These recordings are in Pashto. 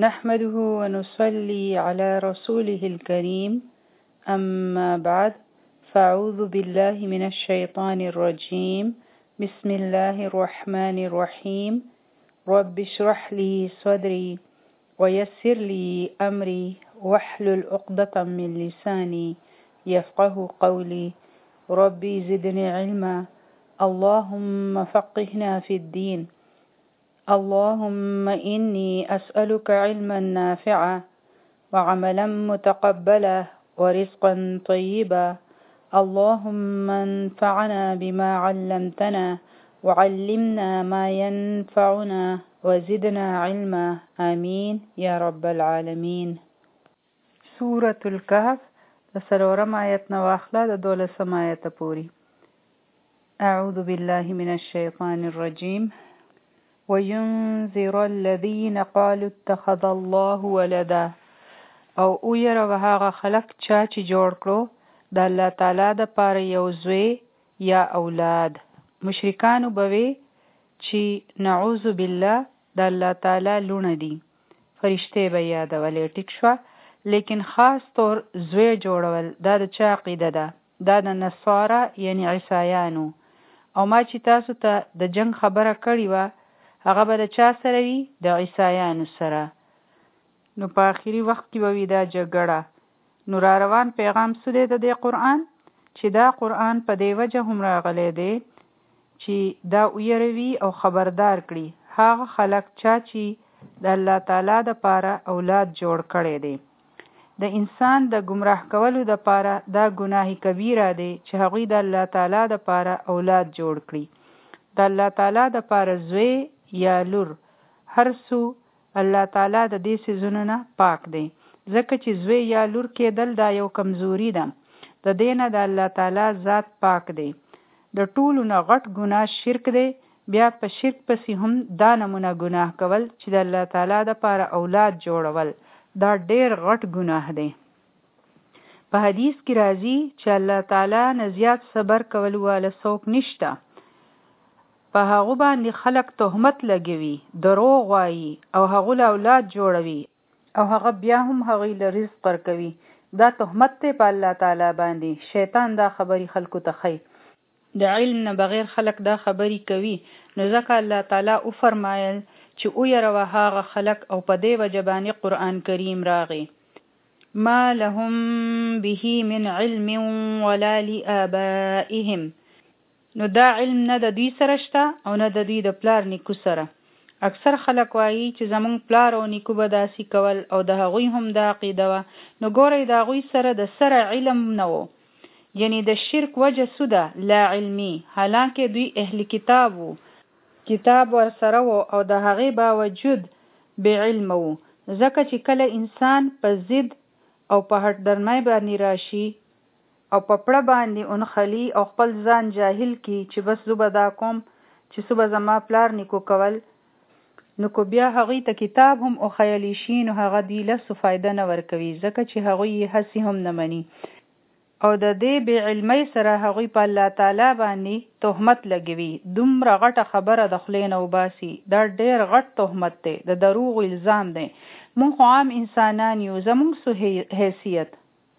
نحمده ونصلي على رسوله الكريم أما بعد فأعوذ بالله من الشيطان الرجيم بسم الله الرحمن الرحيم رب اشرح لي صدري ويسر لي أمري واحلل عقدة من لساني يفقه قولي ربي زدني علما اللهم فقهنا في الدين اللهم إني أسألك علما نافعا وعملا متقبلا ورزقا طيبا اللهم انفعنا بما علمتنا وعلمنا ما ينفعنا وزدنا علما آمين يا رب العالمين. سورة الكهف څلورم آیت نه واخله د 12 آیت پورې. أعوذ بالله من الشيطان الرجيم وينذر الذين قالوا اتخذ الله ولدا او ويره هغه خلق چې جوړ کړو د الله تعالی د پاره یو زوی یا اولاد. مشرکانو بوي چې نعوذ بالله د الله تعالی لونه دي، فرشته به یادولې ټیک شو، لیکن خاص طور زوی جوړول دا د چا عقیده ده؟ دا د نصارا یعنی عیسایانو. او ما چې تاسو ته د جنگ خبره کړې وه هغه به د چا سره وي؟ د عیسایانو سره. نو په آخري وخت کې به وي دا جګړه. نو را روان پیغام څه دی د دې قرآن؟ چې دا قرآن په دې وجه هم راغلی دی چې دا ویروي او خبردار کړي هغه خلک چې د الله تعالی د پاره اولاد جوړ کړي دي. د انسان د گمراه کولو د پاره دا ګناه کبیره دی چې هغوی د الله تعالی د پاره اولاد جوړ کړي. د الله تعالی د پاره زوی یا لور هر څو الله تعالی د دې څیزونو نه پاک دی، ځکه چې زوی یا لور کېدل دا یو کمزوري ده. د دې نه د الله تعالی ذات پاک دی. د ټولو نه غټ ګناه شرک دی. بیا په شرک پسې هم دا نمونه ګناه کول چې د الله تعالی د پاره اولاد جوړول دا ډېر غټ ګناه دی. په حدیث کې راځي چې الله تعالی نه زیات صبر کول واله څوک نشته. په هغه باندې خلق تهمت لګوي، دروغ وایي او هغه له اولاد جوړوي او هغه بیا هم هغه له رزق ورکوي. دا تهمت دی په الله تعالی باندې. شیطان دا خبري خلکو ته ښيي. د علم نه بغیر خلق دا خبري کوي. نو ځکه الله تعالی او فرمایل چې او يروه هغه خلق او په دې وجه باندې قرآن کریم راغی. ما لهم به من علم ولا لآبائهم. نو دا علم نه د دوی سره شته او نه د دوی د پلار نیکو سره. اکثر خلک وایي چې زمونږ پلار او نیکو به داسې کول او د هغوی هم دا عقیده وه. نو ګورئ د هغوی سره د سره علم نه و، یعنی د شرک وجه څه ده؟ لا علمي. حالانکه دوی اهل کتاب وو، کتاب ورسره وو او د هغې باوجود بې علم وو. ځکه چې کله انسان په ضد او په هټ درمۍ باندې راشي او په پړه باندې اونخلي او خپل ځان جاهل کی چې بس زه به دا کوم چې څه به زما پلار نیکو کول، نو کو بیا هغوی ته کتاب هم وښیلی شي نو هغه دوی له څه فایده نه ورکوي، ځکه چې هغوی یې هسې هم نه مني. او د دې بې علمۍ سره هغوی په الله تعالی باندې تهمت لګوي. دومره غټه خبره د خولې نه وباسي. دا ډېر غټ تهمت دی، د دروغو الزام دی. مونږ خو عام انسانان یو، زمونږ څه حیثیت؟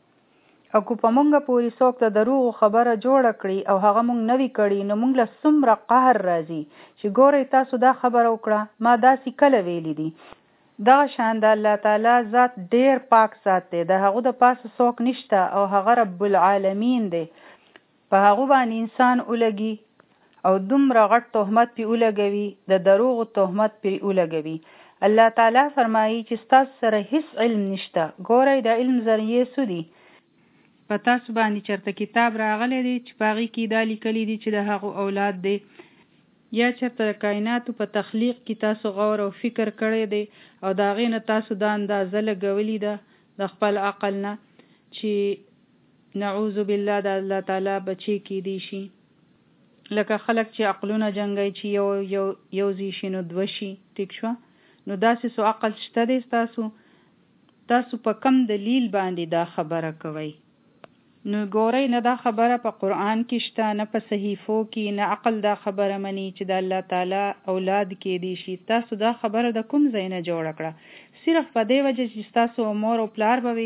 او که په مونږه پورې څوک د دروغو خبره جوړه کړي او هغه مونږ نه وي کړي نو مونږ له څومره قهر راځي چې ګورئ تاسو دا خبره وکړه، ما داسې کله ویلي دي. دغه شان د الله تعالی ذات ډیر پاک ذات دی، د هغه د پاسه څوک نشته او هغه رب العالمین دی. په هغه باندې انسان ولګي او دومره غټ تهمت پې ولګوي، د دروغو تهمت پې ولګوي. الله تعالی فرمایي چې ستاسو سره هیڅ علم نشته. ګورئ د علم ذریعې څه دي؟ په تاسو باندې چېرته کتاب راغلی دی چې په هغې کې دا لیکلی دي چې د هغو اولاد دی، یا چېرته د کائناتو په تخلیق کې تاسو غور او فکر کړی دی او د هغې نه تاسو دا اندازه لګولې ده د خپل عقل نه چې نعوذ بالله د الله تعالی بچی کیدی شي. لکه خلک چې عقلونه جنګوي چې یو ځای شي نو دوه شي. ټیک شوه؟ نو داسې څو عقل شته دی تاسو په کم دلیل باندې دا خبره کوئ؟ نو ګورئ نه دا خبره په قرآن کې شته، نه په صحیفو کې، نه عقل دا خبره مني چې د الله تعالی اولاد کې دي شي. تاسو دا خبره د کوم ځای نه جوړه کړه؟ صرف په دې وجه چې تاسو مور او پلار به وي.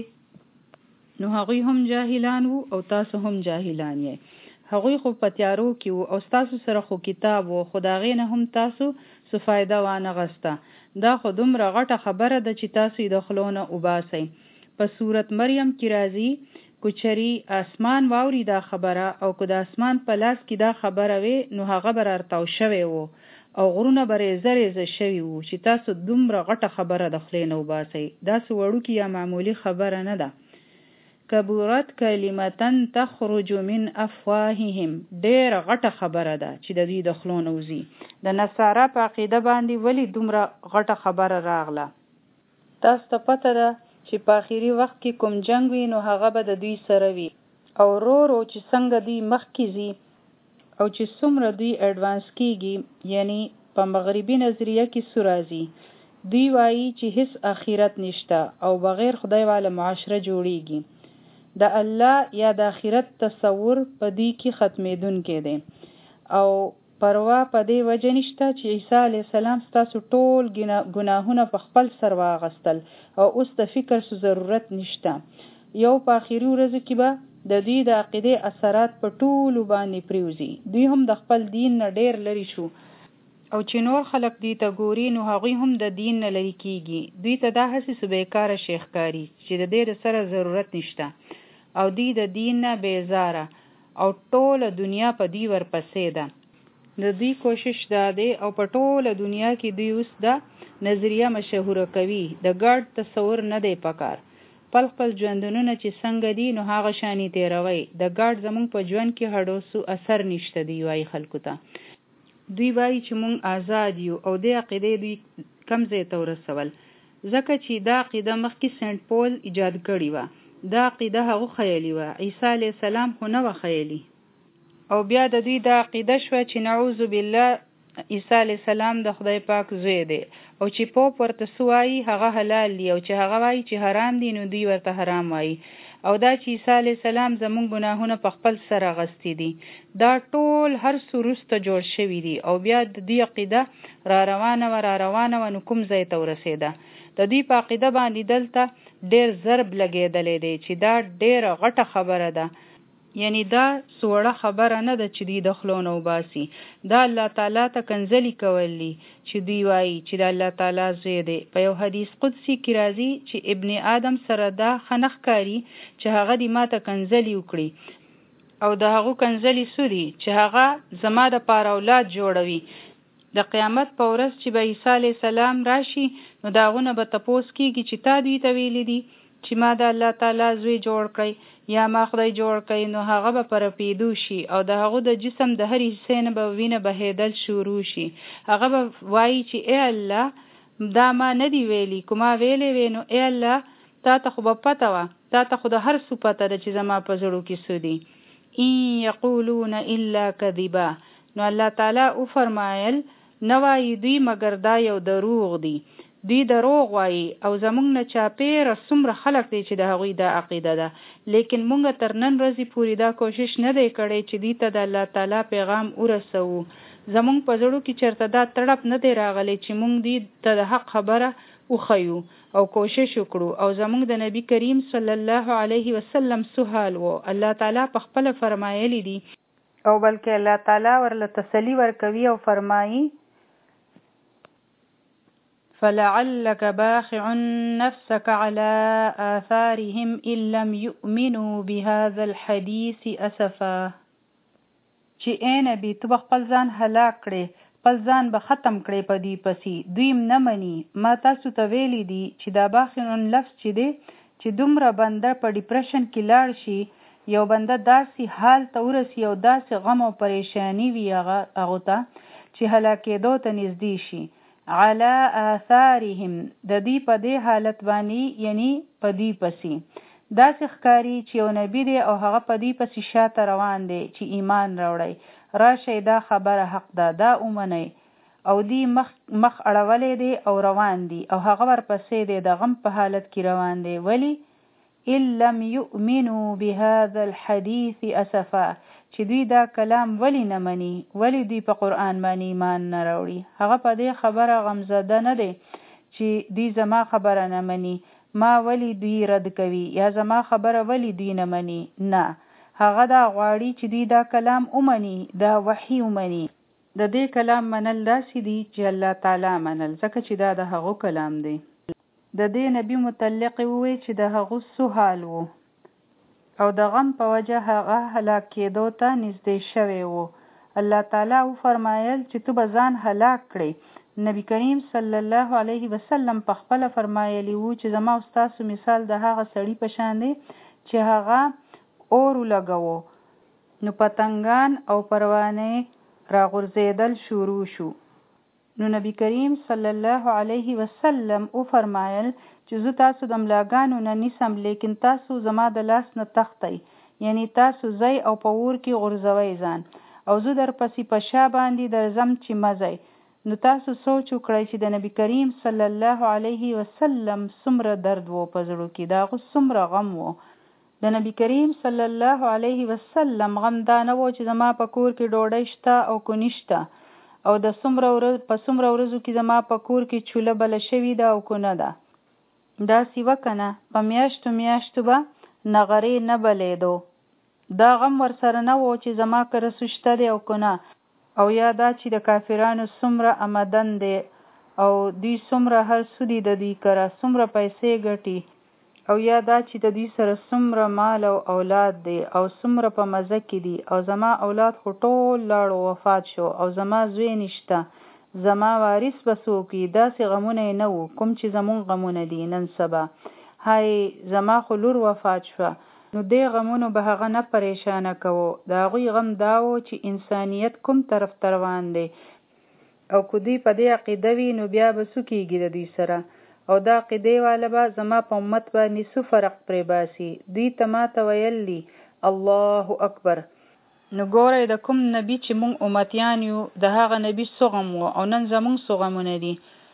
نو هغوی هم جاهلان وو او تاسو هم جاهلان یې. هغوی خو په تیارو کې وو او تاسو سره خو کتاب وو، خو د هغې نه هم تاسو څه فایده وانه غسته. دا خو دومره غټه خبره ده چې تاسو یې د خولو نه وباسئ. په سورت مریم کې راځي کوچري اسمان واوري دا خبره، او که د اسمان په لاس کې دا خبره وي نو هغه به رارتاو شوی وو او غرونه به ریزه ریزه شوي وو چې تاسو دومره غټه خبره د خولې نه وباسئ. داسې وړوکې یا معمولي خبره نه ده. کبورت کلمتن تخرج من افواههم، ډېره غټه خبره ده چې د دوی د خولو نه وځي. د نصارا په عقیده باندې ولې دومره غټه خبره راغله؟ تاسو ته پته ده چې په آخري وخت کې کوم جنگ وي نو هغه به د دوی سره وي، او رو چې څنګه دوی مخکې ځي او چې څومره دوی اډوانس کیږي، یعنی په مغربي نظریه کې څه راځي، دوی وایي چې هیڅ آخرت نشته او بغیر خدای والا معاشره جوړیږي. د الله یا د آخرت تصور په دوی کې ختمېدونکی دی، او پروا په دې وجه نشته چې عیسی علیه السلام ستاسو ټول ګناهونه په خپل سر واغستل او اوس د فکر څه ضرورت نشته. یو په آخري ورځو کې به د دوی د عقیدې اثرات په ټولو باندې پریوزي. دوی هم د خپل دین نه ډېر لرې شو، او چې نور خلک دوی ته ګوري نو هغوی هم د دین نه لرې کیږي. دوی ته دا هسې څه بیکاره شی ښکاري چې د دې سره ضرورت نشته، او دوی د دین نه بیزاره او ټوله دنیا په دوی ورپسې ده. د دوی کوشش دا دی او په ټوله دنیا کې دوی اوس دا نظریه مشهوره کوي. د ګډ تصور نه دی پکار. خپل ژوندونونه چې څنګه دي نو هغه شانې تیروي. د ګډ زمونږ په ژوند کې هډوسو اثر نشته دی وایي خلکو ته. دوی وایي چې مونږ آزاد یو، او دې عقیدې دوی کم ځای ته ورسول ځکه چې دا عقیده مخکې سنت پول ایجاد کړې وه. دا عقیده هغه خیالي وه، عیسی علیه السلام خو نه وه خیالي. او بیا د دوی دا عقیده شوه چې نعوذ بالله عیسی علیه السلام د خدای پاک زوی دی، او چې پوپ ورته څه وایي هغه حلال دی، او چې هغه وایي چې حرام دی نو دوی ورته حرام وایي. او دا چې عیسی علیه السلام زمونږ ګناهونه په خپل سر اغستی دي، دا ټول هر څه وروسته جوړ شوي دي. او بیا د دوی عقیده را روانه وه نو کوم ځای ته ورسېده. د دوی په عقیده باندې دلته ډېر ضرب لګېدلی دی چې دا ډېره غټه خبره ده. یعنی دا سوړه خبره نه ده چې دوی د خولو نه وباسي. دا الله تعالی ته کنځلي کولی چې دوی وایي چې د الله تعالی زوی دی. په یو حدیث قدسی کې راځي چې ابن آدم سره دا ښه نه ښکاري چې هغه دې ما ته کنځلي وکړي، او د هغو کنځلي څه دي چې هغه زما دپاره اولاد جوړوي. د قیامت په ورځ چې به عیسی علیه السلام راشي نو د هغونه به تپوس کېږي چې تا دوی ته ویلي دي چې ما د الله تعالی زوی جوړ کړی یا ما خدای جوړ کړی. نو هغه به په رپېدو شي او د هغو د جسم د هرې حصې نه به وینه بهېدل شروع شي. هغه به وایي چې ای الله دا ما نه دی ویلي، که ما ویلی وی نو ای الله تا ته خو به پته وه، تا ته خو د هر څه پته ده چې زما په زړو کې څه دي. ان یقولون الا کذبا، نو الله تعالی وفرمایل نه وایي دوی مګر دا یو دروغ دی. دوی دروغ وایي او زمونږ نه چاپېره څومره خلک دی چې د هغوی دا عقیده ده. لیکن مونږ تر نن ورځې پورې دا کوشش نه دی کړی چې دوی ته د الله تعالی پیغام ورسوو. زمونږ په زړو کې چېرته دا تړپ نه دی راغلی چې مونږ دوی ته د حق خبره وښیو او کوشش وکړو. او زمونږ د نبی کریم صلی الله علیه وسلم سحال و الله تعالی په خپله فرمایلی دي، او بلکې الله تعالی ورله تسلی ورکوي او فرمایي فلعلك باخع نفسك على آثارهم إن لم يؤمنوا بهذا الحديث أسفا. چې اے نبی تو به خپل ځان هلاک کړې، خپل ځان به ختم کړې په دې پسې، دوی نه مني. ما تاسو ته ویلی دي چې دا باخعون لفظ چې دی چې دومره بنده په ډیپریشن کې لاړ شي، یو بنده داسې حال ته ورسي او داسې غم او پریشانی وي هغو ته چې هلاکېدو ته نږدې شي. علی آثارهم، د دې په دې حالت باندې یعنی په دې پسې داسې ښکاري چې یو نبی دی او هغه په دې پسې شاته روان دی چې ایمان راوړی، راشئ دا خبره حق ده، دا ومنئ. او دی مخ اړولی دی او روان دی، او هغه ورپسې دی د غم په حالت کې روان دی. ولی ان لم يؤمنوا بهذا الحديث اسفا، چې دوی دا کلام ولی نه مني، ولی دوی په قرآن باندې ایمان نه راوړي. هغه په دې خبره غمزده نه دی چې دوی زما خبره نه مني، ما ولی دوی رد کوي یا زما خبره ولی دوی نه مني. نه، هغه دا غواړي چې دوی دا کلام ومني، دا وحی ومني. د دې کلام منل داسې دي چې الله تعالی منل، ځکه چې دا د هغو کلام دی. د دې نبی متعلق وی چې د هغو څه حال وو او د غم په وجه هغه هلاک کېدو ته نږدې شوی وو. الله تعالی وفرمایل چې تو به ځان هلاک کړې. نبی کریم صلی الله علیه وسلم په خپله فرمایلی وو چې زما او ستاسو مثال د هغه سړي په شان دی چې هغه اور ولګوو، نو پتنګان او پروانې راغورځېدل شروع شو. نو نبی کریم صلی الله علیه وسلم وفرمایل چې زه تاسو د ملاګانو نه نیسم، لیکن تاسو زما د لاس نه تختی، یعنی تاسو ځئ او په اور کې غورځوئ ځان، او زه در پسې په شا باندې درځم چې مزئ. نو تاسو سوچ وکړئ چې د نبی کریم صلی الله علیه وسلم څومره درد وو په زړه کې، د هغه څومره غم وو. د نبی کریم صلی الله علیه وسلم غم دا نه وو چې زما په کور کې ډوډۍ شته او کو نشته، او د څومره ورځو کې زما په کور کې چوله بله شوې ده او کو نه ده. داسې وکنه په میاشتو به نغرې نه بلیدو. دا غم ورسره نه وو چې زما کره څه شته دی او که نه، او یا دا چې د کافرانو څومره آمدن دی او دوی څومره هر څه دي د دوی کره، څومره پیسې ګټي، او یا دا چې د دوی سره څومره مال او اولاد دی او څومره په مزه کې دي، او زما اولاد خو ټول لاړو وفات شو او زما زوی نشته، زما وارث به څوک وي. داسې غمونه یې نه وو کوم چې زمونږ غمونه دي نن سبا. هاي زما خو لور وفات شوه، نو دې غمونو به هغه نه پریشانه کوو. د هغوی غم دا و چې انسانیت کوم طرف ته روان دی، او که دوی په دې عقیده وي نو بیا به څه کېږي د دوی سره، او دا عقیدې والا به زما په امت باندې څه فرق پرې باسي. دوی ته ما ته ویل دي الله اکبر. نو ګورئ د کوم نبی چې مونږ امتیان یو د هغه نبی څه غم و او نن زمونږ څه غمونه دي.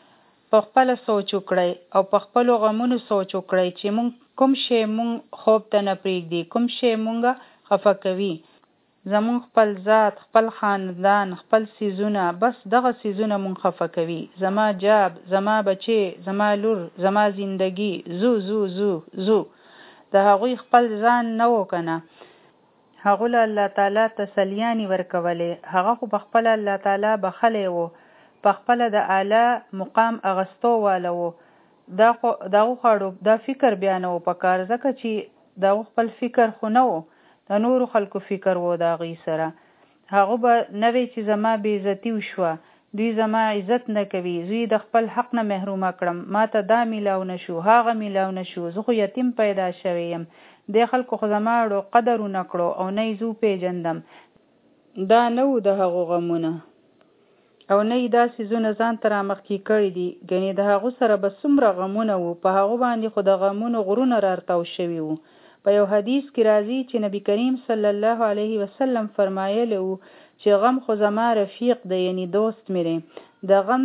په خپله سوچ وکړئ او په خپلو غمونو سوچ وکړئ چې مونږ کوم شی مونږ خوب ته نه پرېږدي، کوم شی مونږ خفه کوي. زمونږ خپل ذات، خپل خاندان، خپل سیزونه، بس دغه سیزونه مونږ خفه کوي. زما جاب، زما بچی، زما لور، زما زندگی، زو زو زو زو. د هغوی خپل ځان نه و کنه، هغو له الله تعالی تسلیانې ورکولې. هغه خو په خپله الله تعالی بخلی و، په خپله د اعلی مقام اغستو واله و. دغه خواړو دا فکر بیا نه و پکار، ځکه چې دغه خپل فکر خو نه و، د نورو خلکو فکر و د هغوی سره. هغه به نه وی چې زما بېعزتي وشوه، دوی زما عزت نه کوي، زوی د خپل حق نه محرومه کړم، ما ته دا میلاو نه شو، هغه میلاو نه شو، زه خو یتیم پیدا شوی یم، دې خلکو خو زما قدر ونه کړو او نه یې زه وپېژندم. دا نه و د هغو غمونه، او نه یې دا څیزونه ځان ته رامخکې کړي دي. ګنې د هغو سره به څومره غمونه وو، په هغو باندې خو د غمونو غرونه رارتاو شوي وو. په یو حدیث کې راځي چې نبی کریم صلی الله علیه وسلم فرمایلی وو چې غم خو زما رفیق دی، یعنی دوست مې دی. د غم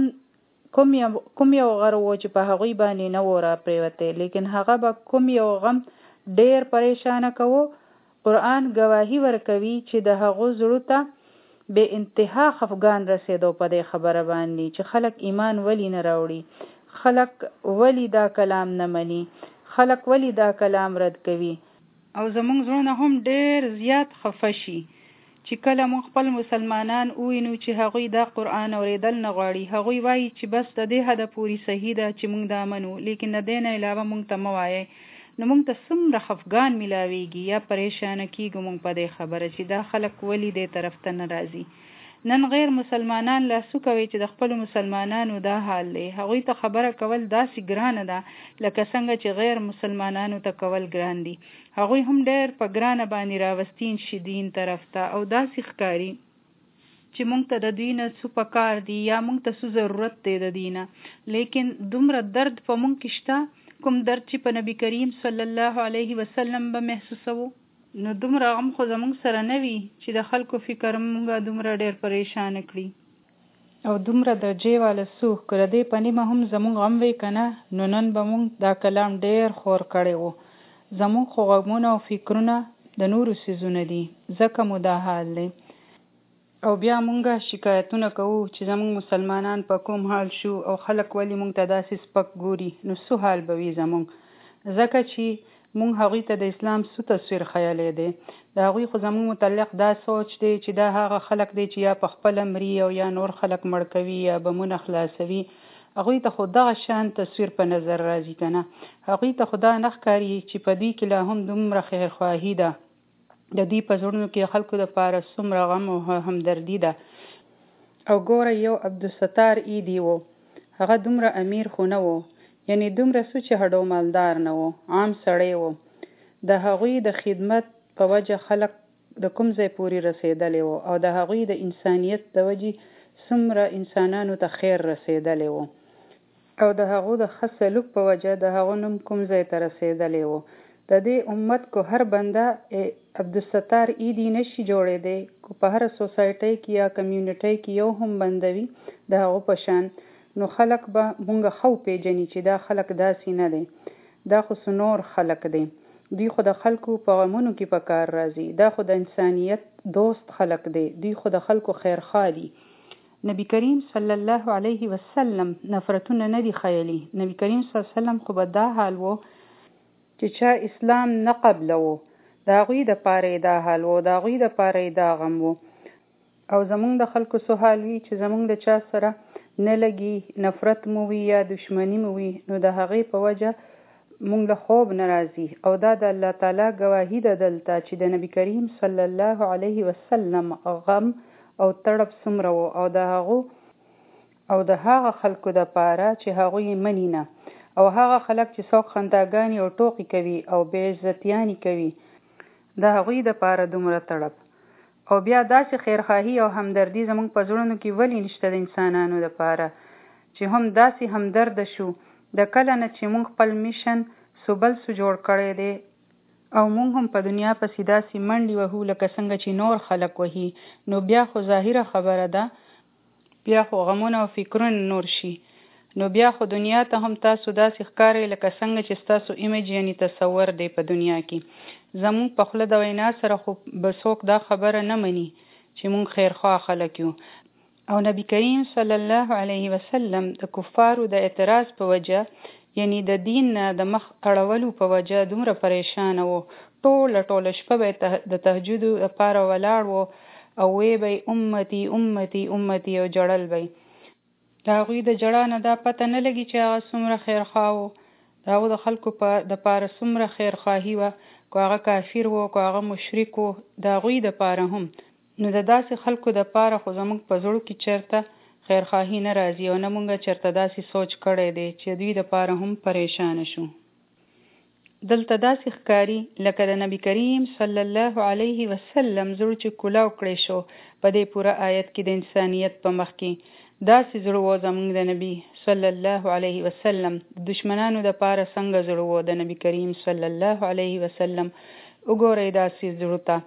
کوم یو غر و چې په هغوی باندې نه و را پریوتی، لیکن هغه به کوم یو غم ډیر پریشانه کوو. قرآن گواهی ورکوي چې د هغو زړو ته بے انتها خفګان رسېدو په دې خبره باندې چې خلک ایمان ولی نه راوړي، خلک ولی دا کلام نه مني، خلک ولی دا کلام رد کوي. او زمونږ زړونه هم ډیر زیات خفه شي چې کله مونږ خپل مسلمانان ووینو چې هغوی دا قرآن اورېدل نه غواړي. هغوی وایي چې بس د دې حده پورې صحیح ده چې مونږ دا منو، لیکن د دې نه علاوه مونږ ته مه وایئ. نو مونږ ته څومره خفګان میلاویږي یا پریشانه کیږو مونږ په دې خبره چې دا خلک ولی دې طرف ته نه راځي. نن غیر مسلمانان لاسو کوي چې د خپل مسلمانانو دا حال دی. هغوی ته خبره کول داسې ګرانه ده لکه څنګه چې غیر مسلمانانو ته کول ګران دي. هغوی هم ډیر په ګرانه باندې راوستین شي دین طرف ته، او داسې ښکاري چې مونږ ته د دوی نه څه پکار دي یا مونږ ته څه ضرورت دی د دوی نه. لیکن دومره درد په مونږ کې شته، کوم درد چې په نبی کریم صلی الله علیه وسلم به محسوسوو. نو دومره غم خو زمونږ سره نه وي چې د خلکو فکر مونږه دومره ډیر پریشانه کړي او دومره درجې والا څوک که د دې په نیمه هم زمونږ غم وی که نه، نو نن به مونږ دا کلام ډیر خور کړی وو. زمون خو غمونه او فکرونه د نورو سيزونه دي، ځکه مو دا حال دی. او بیا مونږه شکایتونه کوو چې زمونږ مسلمانان په کوم حال شو او خلک ولی مونږ ته داسې سپک ګوري. نو څه حال به وي زمونږ؟ ځکه چې مونږ هغوی ته د اسلام څه تصویر خیالی دی. د هغوی خو زمونږ متعلق دا سوچ دی چې دا هغه خلک دی چې یا په خپله مري او یا نور خلک مړ کوي یا بمونه خلاصوي. هغوی ته خو دغه شان تصویر په نظر راځي که نه. هغوی ته خو دا نه ښکاري چې په دوی کې لا هم دومره خیرخواهي ده، د دوی په زړونو کې خلکو دپاره څومره غم او همدردي ده. او ګوره یو عبدالستار ایدي و، هغه دومره امیر خو نه و، یعنی دومره څه چې هډو مالدار نه و، عام سړی و. د هغوی د خدمت په وجه خلک د کوم ځای پورې رسېدلی و او د هغوی د انسانیت د وجې څومره انسانانو ته خیر رسېدلی و او د هغو د ښه سلوک په وجه د هغو نوم کوم ځای ته رسېدلی و. د دې امت کو هر بنده عبدالستار ایدي نشي جوړېدی، کو په هر سوسایټۍ کې یا کمیونټۍ کې یو هم بندوي د هغو په شان، نو خلک به مونږ خو پیژني چې دا خلک داسې نه دی، دا خو سنور خلک دی، دوی خو د خلکو په غمونو کې په کار راځي، دا خو د انسانیت دوست خلک دی، دوی خو د خلکو خیرخواه دي. نبی کریم صلی الله علیه وسلم نفرتونه نه دي خیالي. نبی کریم صلی الله علیه وسلم خو به دا حال وو چې چا اسلام نه قبلوو، د هغوی د پاره دا حال وو، د هغوی د پاره دا غم وو. او زمونږ د خلکو څه حال وي چې زمونږ د چا سره نه لګي، نفرت مو وي یا دشمنی مو وي، نو د هغې په وجه مونږ له خوب نه راځي. او دا د الله تعالی ګواهي ده دلته چې د نبی کریم صلی الله علیه وسلم غم او تړب څومره وو، او د هغو او د هغه خلکو د پاره چې هغوی مني نه، او هغه خلک چې څوک خنداګانې او ټوقې کوي او بې عزتیانې کوي، د هغوی د پاره دومره تړب. او بیا داسې خیرخواهي او همدردي زموږ په زړونو کې ولې نشته د انسانانو دپاره چې هم داسې همدرده شو. د کله نه چې موږ خپل میشن سوبل سو جوړ کړی دی او موږ هم په دنیا پسې داسې منډې وهو لکه څنګه چې نور خلک وهي، نو بیا خو ظاهره خبره ده، بیا خو غمونه او فکرونه نور شي. نو بیا خو دنیا ته هم تاسو داسې ښکارئ لکه څنګه چې ستاسو ایمیج یعنی تصور دی په دنیا کې. زموږ په خوله د وینا سره خو به څوک دا خبره نه مني چې موږ خیرخواه خلک یو. او نبی کریم صلی الله علیه وسلم د کفارو د اعتراض په وجه، یعنی د دین نه د مخ اړولو په وجه دومره پریشانه و. ټوله شپه به د تهجدو لپاره ولاړ و او وی به امتی امتی امتی او جړل به. د هغوی د جړا نه دا پته نه لګي چې هغه څومره خیرخواه و، د هغو د خلکو د پاره څومره خیرخواهي وه، که هغه کافر و که هغه مشرک و، د هغوی د پاره هم. نو د داسې خلکو د پاره خو زموږ په زړو کې چېرته خیرخواهي نه راځي او نه مونږه چېرته داسې سوچ کړی دی چې دوی د پاره هم پریشانه شو. دلته داسې ښکاري لکه د نبی کریم صلی الله علیه وسلم زړه چې کولاو کړی شو په دې پوره آیت کې د انسانیت په مخ کې. داسې زړه و زموږ د نبی صلی الله علیه وسلم. دشمنانو د پاره څنګه زړه و د نبی کریم صلی الله علیه وسلم. وګورئ داسې زړه ته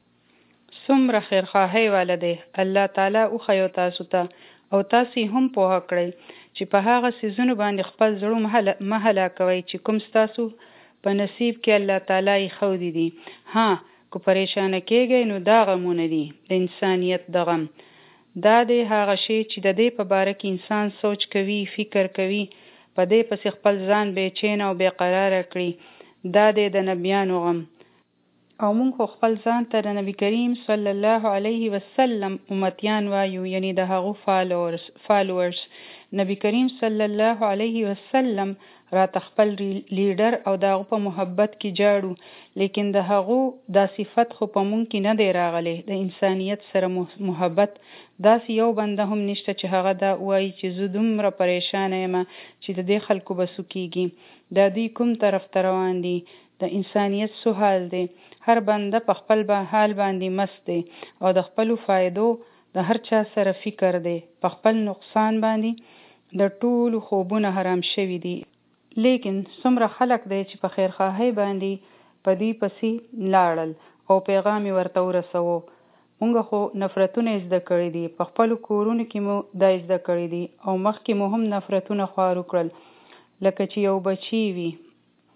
څومره خیرخواهی والا دی. الله تعالی وښیو تاسو ته او تاسو هم پوهه کړئ چې په هغه څیزونو باندې خپل زړه مه هلاکوئ چې کوم ستاسو په نصیب کې الله تعالی یې ښودي دي. ها که پریشانه کېږئ نو دا غمونه دي د انسانیت د غم. دا دی هغه شی چې د دې په باره کې انسان سوچ کوي، فکر کوي، په دې پسې خپل ځان بېچین او بې قراره کړي. دا دی د نبیانو غم. او مونږ خو خپل ځان ته د نبی کریم صلی الله علیه وسلم امتیان وایو، یعنی د هغو فالوورز. نبی کریم صلی الله علیه وسلم راته خپل لیډر او د هغو په محبت کې جاړو، لیکن د هغو دا صفت خو په مونږ کې نه دی راغلی، د انسانیت سره محبت. داسې یو بنده هم نشته چې هغه دا وایي چې زه دومره پریشانه یم چې د دې خلکو به څه کېږي، دا دوی کوم طرف ته روان دي، د انسانیت څه حال دی. هر بنده په خپل حال باندې مست دی او د خپلو فایدو د هر چا سره فکر دی. په خپل نقصان باندې د ټولو خوبونه حرام شوي دي. لیکن څومره خلک دی چې په خیرخواهۍ باندې په دوی پسې لاړل او پیغام یې ورته ورسوو. مونږ خو نفرتونه زده کړي دي، په خپلو کورونو کې مو دا زده کړي دي او مخکې مو هم نفرتونه خوارو کړل. لکه چې یو بچی وي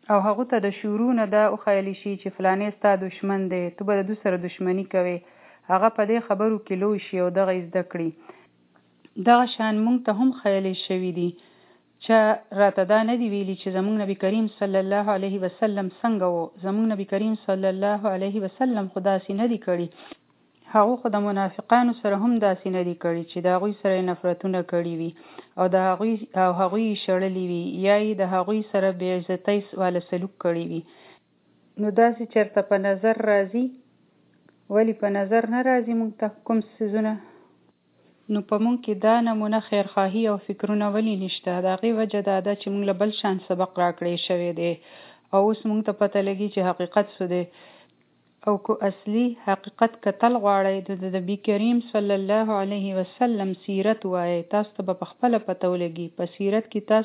او هغه ته د شورونه دا وخیلی شي چې فلانې ستا دشمن دی، ته به د دوی سره دشمني کوي، هغه په دې خبرو کې لوی شي او دغه زده کړي. دغه شان مونږ ته هم خیلی شوي دي چې راته دا نه دی ویلي چې زمونږ نبی کریم صلی الله علیه وسلم څنګه وو. زمونږ نبی کریم صلی الله علیه وسلم خو داسې نه دی کړي. هغه خو د منافقانو سره هم داسې نه دی کړي چې د هغوی سره نفرتونه کړي وي او هغوی شړلی وي یا یې د هغوی سره بې عزتۍ والا سلوک کړي وي. نو داسې چېرته په نظر راځي؟ ولی په نظر نه راځي مونږ ته کوم څیزونه؟ نو په مونږ کې دا نمونه خیرخواهي او فکرونه ولی نشته؟ د هغې وجه دا ده چې مونږ له بل شان سبق راکړی شوی دی او اوس مونږ ته پته لګي چې حقیقت څه دی. او که اصلي حقیقت کتل غواړئ د نبي کریم صلی الله علیه وسلم سیرت وایئ، تاسو ته به پخپله پته ولګي. په سیرت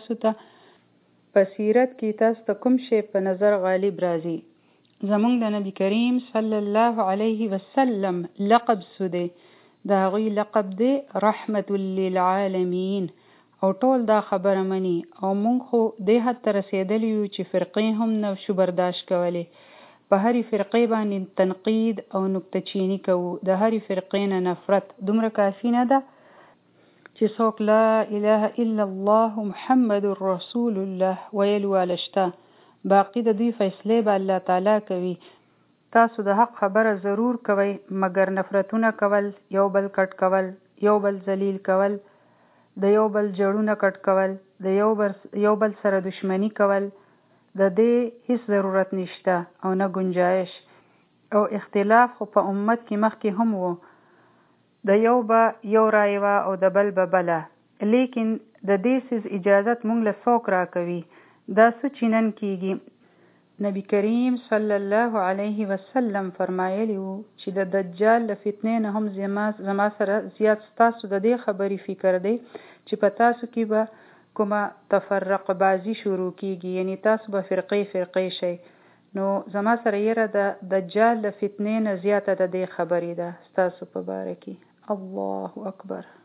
کې تاسو ته کوم شی په نظر غالب راځي. زمونږ د نبی کریم صلی الله علیه وسلم لقب څه دی؟ د هغوی لقب دی رحمت للعالمین او ټول دا خبره مني. او مونږ خو دې حد ته رسېدلی یو چې فرقې هم نه شو برداشت کولی. په هرې فرقې باندې تنقید او نکته چینی کوو، د هرې فرقې نه نفرت. دومره کافي نه ده چې څوک لا اله الا الله محمد رسول الله ویلو والا شته؟ باقي د دوی فیصلې به الله تعالی کوي. تاسو د حق خبره ضرور کوئ، مګر نفرتونه کول، یو بل کټ کول، یو بل ذلیل کول، د یو بل جړونه کټ کول، د یو بل سره دشمنی کول، د دې هیڅ ضرورت نشته او نه گنجایش. او اختلاف خو په امت کې مخکې هم وو، د یو به یو رایه وه او د بل به بله. لیکن د دې څیز اجازت مونږ له څوک راکوي؟ دا څه چې نن کیږي. نبی کریم صلی الله علیه وسلم فرمایلی وو چې د دجال له فتنې نه هم زما سره زیات ستاسو د دې خبرې فکر دی چې په تاسو کې به کومه تفرق بازی شروع کیږي، یعنی تاسو به فرقې شئ. نو زما سره یره د دجال له فتنې نه زیاته د دې خبرې ده ستاسو په باره کې. الله اکبر.